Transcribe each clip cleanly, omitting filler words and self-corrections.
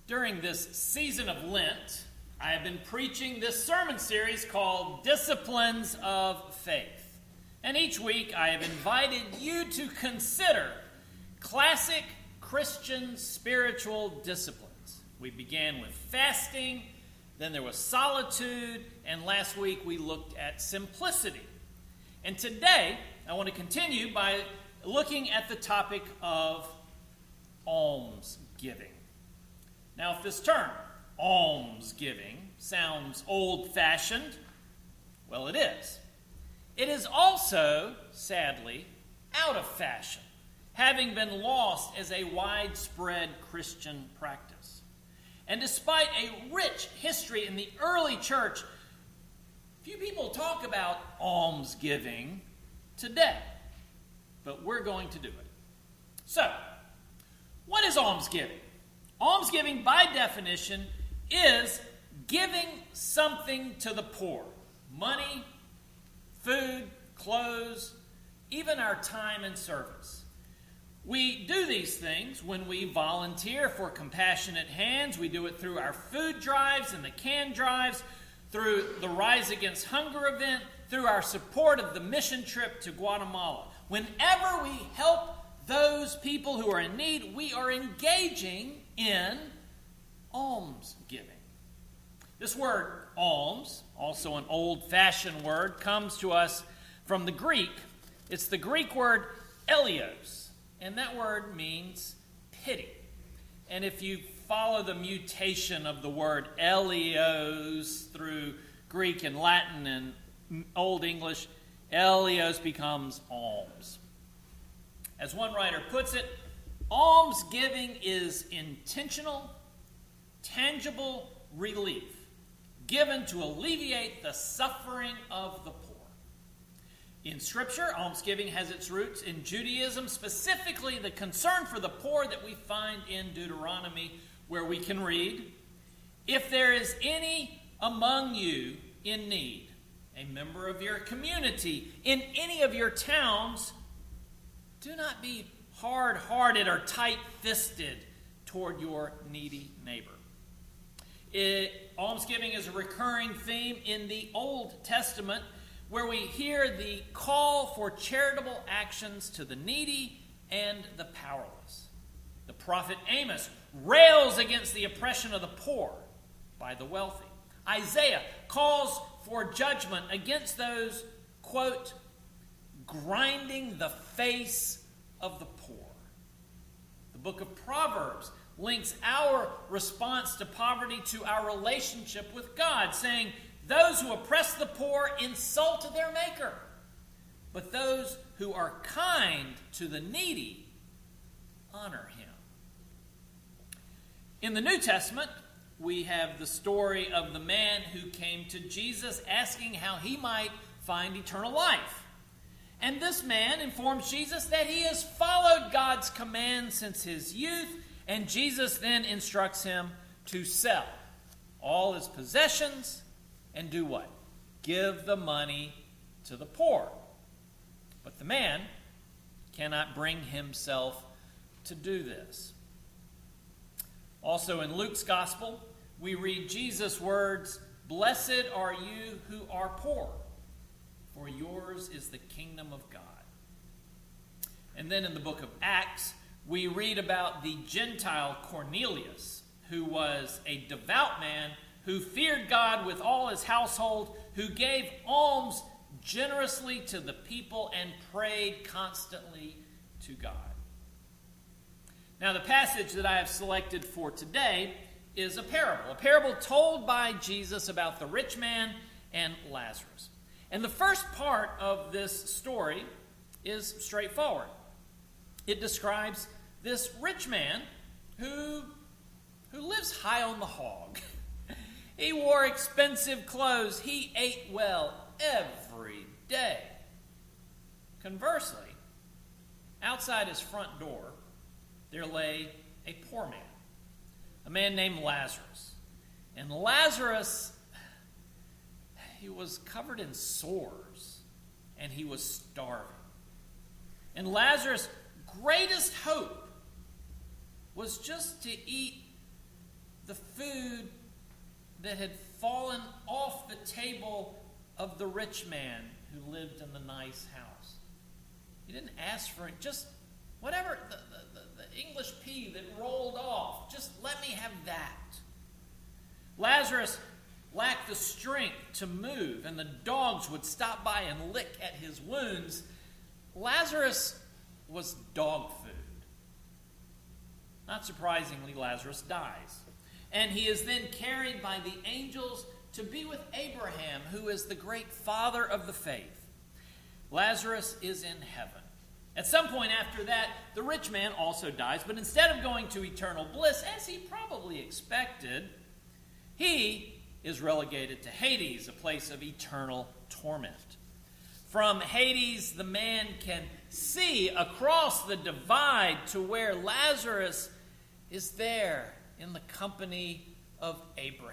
During this season of Lent, I have been preaching this sermon series called Disciplines of Faith. And each week I have invited you to consider classic Christian spiritual disciplines. We began with fasting, then there was solitude, and last week we looked at simplicity. And today I want to continue by looking at the topic of almsgiving. Now, if this term, almsgiving, sounds old-fashioned, well, it is. It is also, sadly, out of fashion, having been lost as a widespread Christian practice. And despite a rich history in the early church, few people talk about almsgiving today, but we're going to do it. So, what is almsgiving? Almsgiving, by definition, is giving something to the poor. Money, food, clothes, even our time and service. We do these things when we volunteer for Compassionate Hands. We do it through our food drives and the can drives, through the Rise Against Hunger event, through our support of the mission trip to Guatemala. Whenever we help those people who are in need, we are engaging in almsgiving. This word, alms, also an old-fashioned word, comes to us from the Greek. It's the Greek word eleos, and that word means pity. And if you follow the mutation of the word eleos through Greek and Latin and Old English, eleos becomes alms. As one writer puts it, almsgiving is intentional, tangible relief given to alleviate the suffering of the poor. In Scripture, almsgiving has its roots in Judaism, specifically the concern for the poor that we find in Deuteronomy, where we can read, "If there is any among you in need, a member of your community, in any of your towns, do not be hard-hearted or tight-fisted toward your needy neighbor." Almsgiving is a recurring theme in the Old Testament, where we hear the call for charitable actions to the needy and the powerless. The prophet Amos rails against the oppression of the poor by the wealthy. Isaiah calls for judgment against those, quote, grinding the face of the poor. The book of Proverbs links our response to poverty to our relationship with God, saying, "Those who oppress the poor insult their maker, but those who are kind to the needy honor him." In the New Testament, we have the story of the man who came to Jesus asking how he might find eternal life. And this man informs Jesus that he has followed God's command since his youth, and Jesus then instructs him to sell all his possessions and do what? Give the money to the poor. But the man cannot bring himself to do this. Also in Luke's gospel, we read Jesus' words, "Blessed are you who are poor, for yours is the kingdom of God." And then in the book of Acts, we read about the Gentile Cornelius, who was a devout man who feared God with all his household, who gave alms generously to the people and prayed constantly to God. Now, the passage that I have selected for today is a parable told by Jesus about the rich man and Lazarus. And the first part of this story is straightforward. It describes this rich man who lives high on the hog. He wore expensive clothes. He ate well every day. Conversely, outside his front door, there lay a poor man, a man named Lazarus. And Lazarus, he was covered in sores, and he was starving. And Lazarus' greatest hope was just to eat the food that had fallen off the table of the rich man who lived in the nice house. He didn't ask for it. Just whatever, the English pea that rolled off, just let me have that. Lazarus lacked the strength to move, and the dogs would stop by and lick at his wounds. Lazarus was dog food. Not surprisingly, Lazarus dies. And he is then carried by the angels to be with Abraham, who is the great father of the faith. Lazarus is in heaven. At some point after that, the rich man also dies, but instead of going to eternal bliss, as he probably expected, he is relegated to Hades, a place of eternal torment. From Hades, the man can see across the divide to where Lazarus is there in the company of Abraham.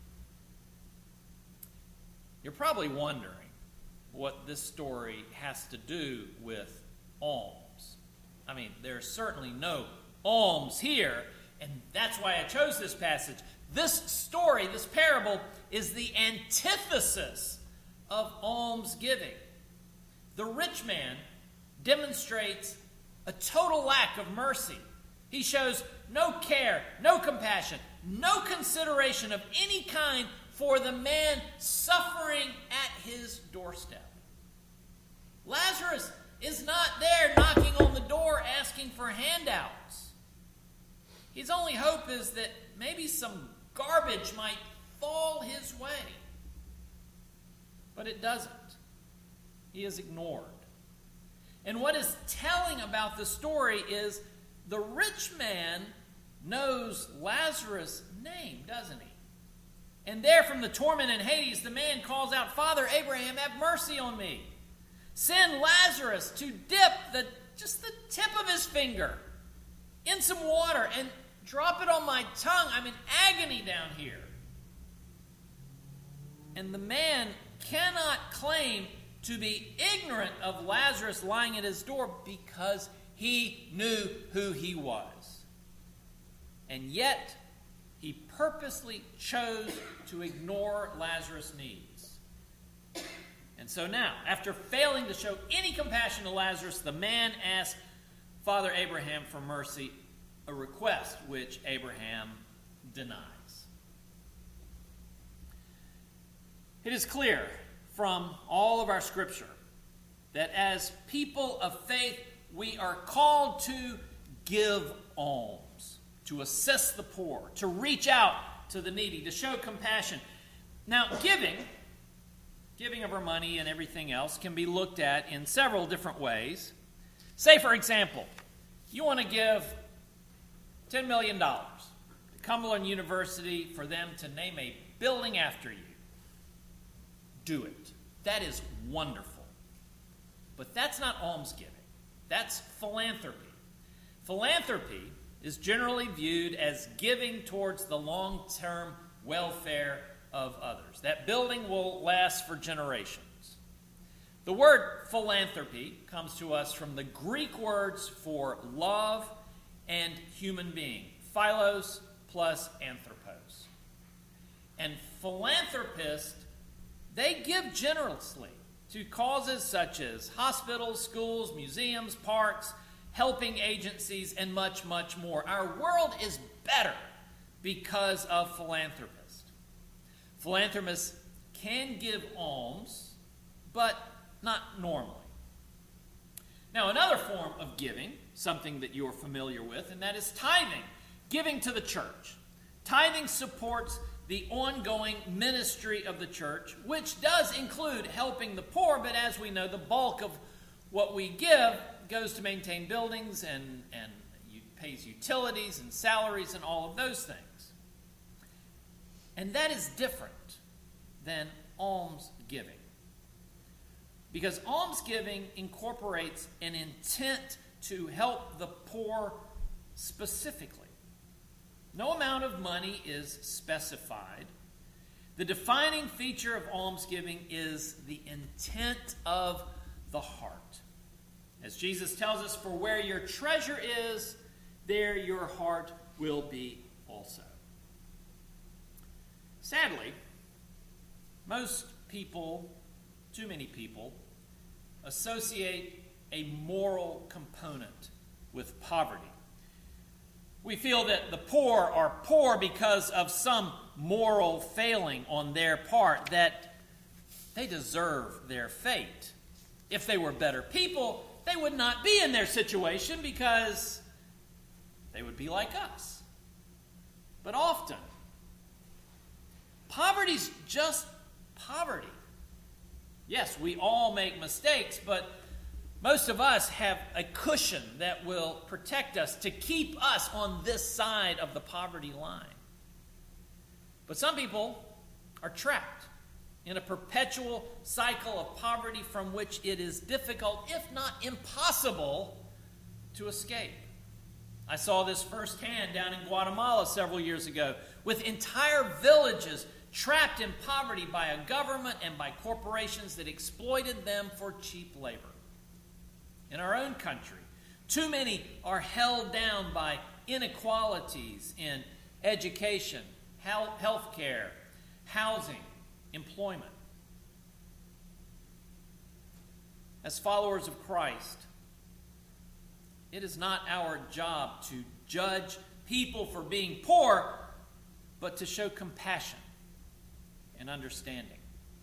You're probably wondering what this story has to do with alms. I mean, there's certainly no alms here, and that's why I chose this passage. This story, this parable, is the antithesis of almsgiving. The rich man demonstrates a total lack of mercy. He shows no care, no compassion, no consideration of any kind for the man suffering at his doorstep. Lazarus is not there knocking on the door asking for handouts. His only hope is that maybe some garbage might fall his way. But it doesn't. He is ignored. And what is telling about the story is the rich man knows Lazarus' name, doesn't he? And there from the torment in Hades, the man calls out, "Father Abraham, have mercy on me. Send Lazarus to dip just the tip of his finger in some water and drop it on my tongue. I'm in agony down here." And the man cannot claim to be ignorant of Lazarus lying at his door because he knew who he was. And yet, he purposely chose to ignore Lazarus' needs. And so now, after failing to show any compassion to Lazarus, the man asks Father Abraham for mercy, a request which Abraham denies. It is clear from all of our scripture that as people of faith, we are called to give alms, to assist the poor, to reach out to the needy, to show compassion. Now, giving of our money and everything else can be looked at in several different ways. Say, for example, you want to give $10 million to Cumberland University for them to name a building after you. Do it. That is wonderful. But that's not almsgiving. That's philanthropy. Philanthropy is generally viewed as giving towards the long-term welfare of others. That building will last for generations. The word philanthropy comes to us from the Greek words for love and human being, philos plus anthropos. And philanthropists, they give generously to causes such as hospitals, schools, museums, parks, helping agencies, and much, much more. Our world is better because of philanthropists. Philanthropists can give alms, but not normally. Now, another form of giving, something that you're familiar with, and that is tithing, giving to the church. Tithing supports the ongoing ministry of the church, which does include helping the poor, but as we know, the bulk of what we give goes to maintain buildings and pays utilities and salaries and all of those things. And that is different than almsgiving. Because almsgiving incorporates an intent to help the poor specifically. No amount of money is specified. The defining feature of almsgiving is the intent of the heart. As Jesus tells us, for where your treasure is, there your heart will be also. Sadly, most people, too many people, associate a moral component with poverty. We feel that the poor are poor because of some moral failing on their part, that they deserve their fate. If they were better people, they would not be in their situation because they would be like us. But often, poverty's just poverty. Yes, we all make mistakes, but most of us have a cushion that will protect us to keep us on this side of the poverty line. But some people are trapped in a perpetual cycle of poverty from which it is difficult, if not impossible, to escape. I saw this firsthand down in Guatemala several years ago, with entire villages trapped in poverty by a government and by corporations that exploited them for cheap labor. In our own country, too many are held down by inequalities in education, health care, housing, employment. As followers of Christ, it is not our job to judge people for being poor, but to show compassion and understanding.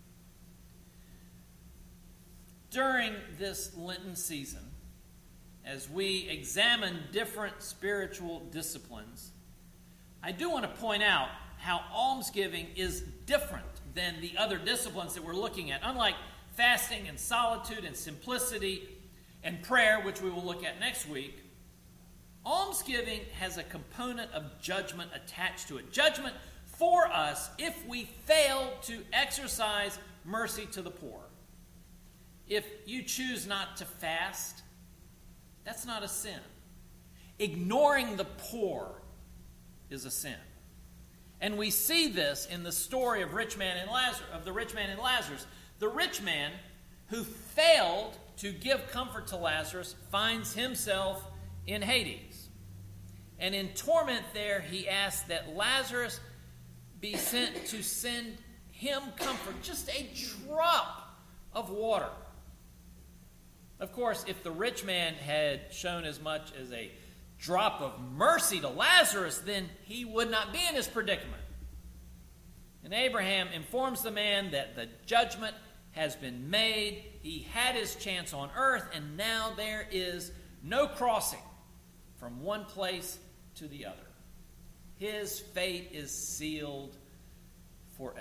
During this Lenten season, as we examine different spiritual disciplines, I do want to point out how almsgiving is different than the other disciplines that we're looking at. Unlike fasting and solitude and simplicity and prayer, which we will look at next week, almsgiving has a component of judgment attached to it. Judgment for us if we fail to exercise mercy to the poor. If you choose not to fast, that's not a sin. Ignoring the poor is a sin. And we see this in the story of the rich man and Lazarus. The rich man who failed to give comfort to Lazarus finds himself in Hades. And in torment there, he asks that Lazarus be sent to send him comfort, just a drop of water. Of course, if the rich man had shown as much as a drop of mercy to Lazarus, then he would not be in his predicament. And Abraham informs the man that the judgment has been made. He had his chance on earth, and now there is no crossing from one place to the other. His fate is sealed forever.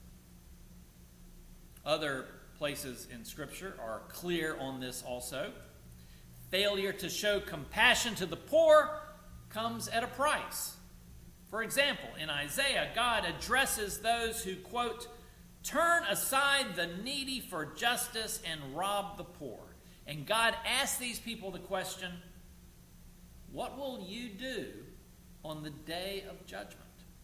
Other places in Scripture are clear on this also. Failure to show compassion to the poor comes at a price. For example, in Isaiah, God addresses those who, quote, turn aside the needy for justice and rob the poor. And God asks these people the question, what will you do on the day of judgment?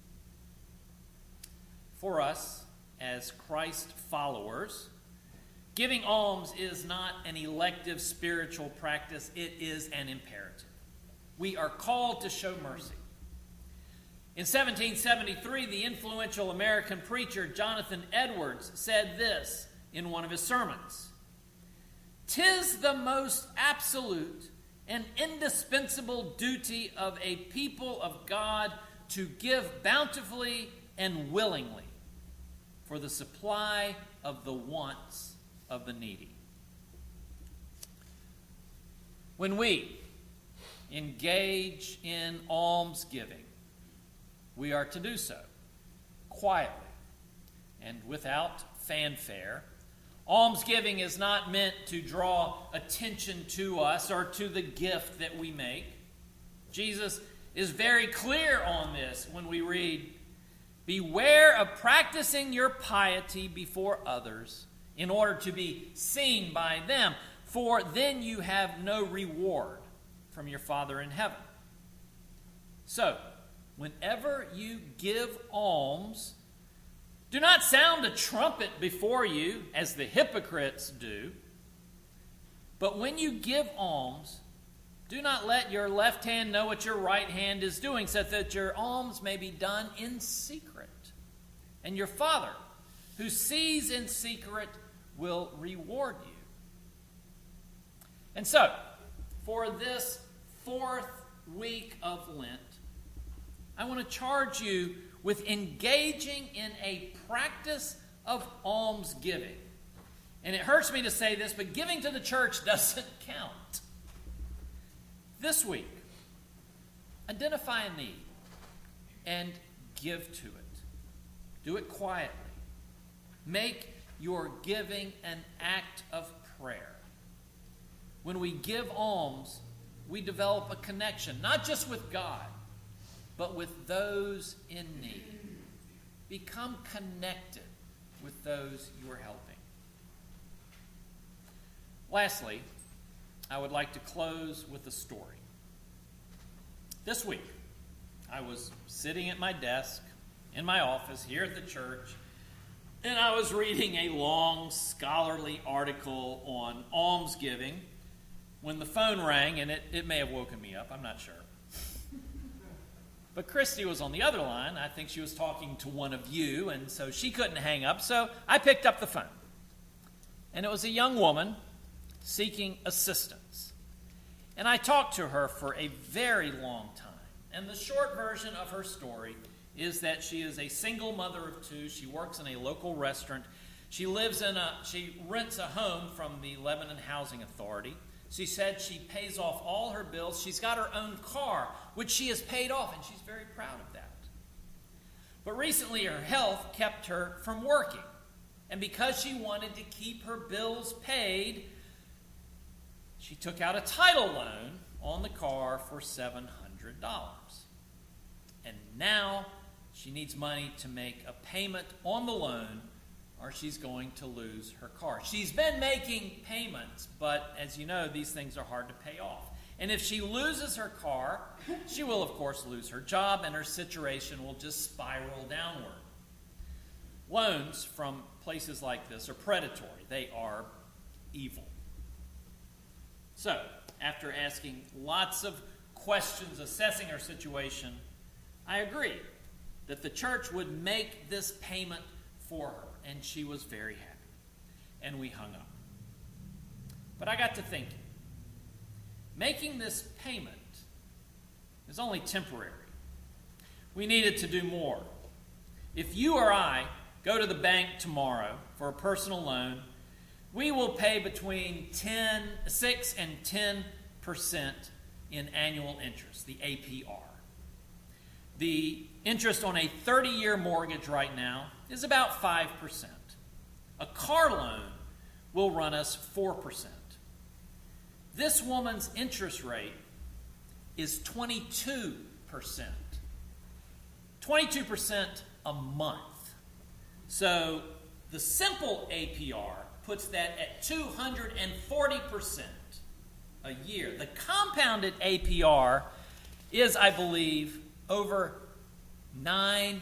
For us, as Christ followers, giving alms is not an elective spiritual practice, it is an imperative. We are called to show mercy. In 1773, the influential American preacher Jonathan Edwards said this in one of his sermons: "'Tis the most absolute and indispensable duty of a people of God to give bountifully and willingly for the supply of the wants of the needy." When we engage in almsgiving, we are to do so quietly and without fanfare. Almsgiving is not meant to draw attention to us or to the gift that we make. Jesus is very clear on this when we read, "Beware of practicing your piety before others in order to be seen by them, for then you have no reward from your Father in heaven." So, whenever you give alms, do not sound a trumpet before you, as the hypocrites do. But when you give alms, do not let your left hand know what your right hand is doing, so that your alms may be done in secret. And your Father, who sees in secret, will reward you. And so, for this 4th week of Lent, I want to charge you with engaging in a practice of almsgiving. And it hurts me to say this, but giving to the church doesn't count. This week, identify a need and give to it. Do it quietly. Make your giving an act of prayer. When we give alms, we develop a connection, not just with God, but with those in need. Become connected with those you are helping. Lastly, I would like to close with a story. This week, I was sitting at my desk in my office here at the church, and I was reading a long scholarly article on almsgiving when the phone rang, and it may have woken me up, I'm not sure. But Christy was on the other line. I think she was talking to one of you, and so she couldn't hang up, so I picked up the phone. And it was a young woman seeking assistance. And I talked to her for a very long time. And the short version of her story is that she is a single mother of 2. She works in a local restaurant. She rents a home from the Lebanon Housing Authority. She said she pays off all her bills. She's got her own car, which she has paid off, and she's very proud of that. But recently her health kept her from working. And because she wanted to keep her bills paid, she took out a title loan on the car for $700. And now she needs money to make a payment on the loan, or she's going to lose her car. She's been making payments, but as you know, these things are hard to pay off. And if she loses her car, she will, of course, lose her job, and her situation will just spiral downward. Loans from places like this are predatory. They are evil. So, after asking lots of questions, assessing her situation, I agreed that the church would make this payment for her, and she was very happy. And we hung up. But I got to thinking, making this payment is only temporary. We needed to do more. If you or I go to the bank tomorrow for a personal loan, we will pay between 6 and 10% in annual interest, the APR. The interest on a 30-year mortgage right now is about 5%. A car loan will run us 4%. This woman's interest rate is 22%. 22% a month. So the simple APR puts that at 240% a year. The compounded APR is, I believe, over 900%.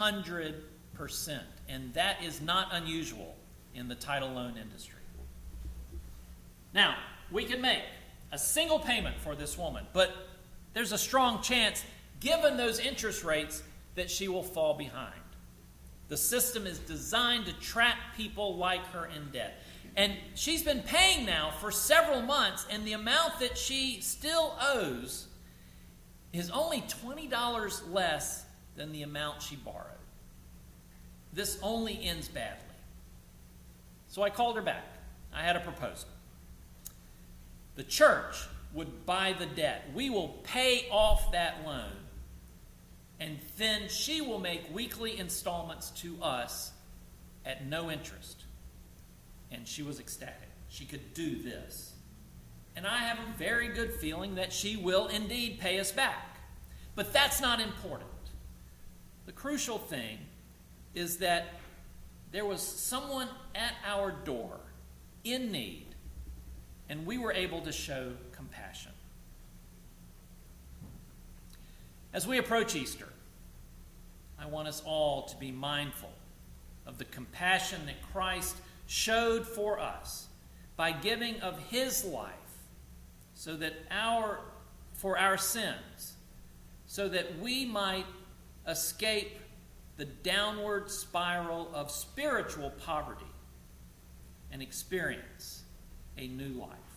And that is not unusual in the title loan industry. Now, we can make a single payment for this woman, but there's a strong chance, given those interest rates, that she will fall behind. The system is designed to trap people like her in debt. And she's been paying now for several months, and the amount that she still owes is only $20 less than the amount she borrowed. This only ends badly. So I called her back. I had a proposal. The church would buy the debt. We will pay off that loan, and then she will make weekly installments to us at no interest. And she was ecstatic. She could do this. And I have a very good feeling that she will indeed pay us back. But that's not important. The crucial thing is that there was someone at our door in need, and we were able to show compassion. As we approach Easter, I want us all to be mindful of the compassion that Christ showed for us by giving of his life so that for our sins, so that we might escape the downward spiral of spiritual poverty and experience a new life.